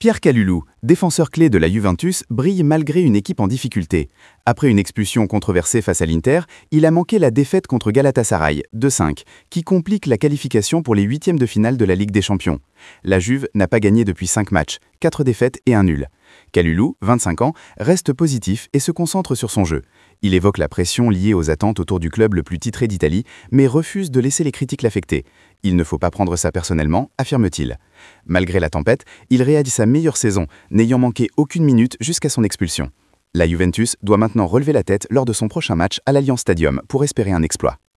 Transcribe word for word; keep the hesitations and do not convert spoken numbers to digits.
Pierre Kalulu, défenseur clé de la Juventus, brille malgré une équipe en difficulté. Après une expulsion controversée face à l'Inter, il a manqué la défaite contre Galatasaray, deux cinq, qui complique la qualification pour les huitièmes de finale de la Ligue des Champions. La Juve n'a pas gagné depuis cinq matchs, quatre défaites et un nul. Kalulu, vingt-cinq ans, reste positif et se concentre sur son jeu. Il évoque la pression liée aux attentes autour du club le plus titré d'Italie, mais refuse de laisser les critiques l'affecter. Il ne faut pas prendre ça personnellement, affirme-t-il. Malgré la tempête, il réalise sa meilleure saison, n'ayant manqué aucune minute jusqu'à son expulsion. La Juventus doit maintenant relever la tête lors de son prochain match à l'Allianz Stadium pour espérer un exploit.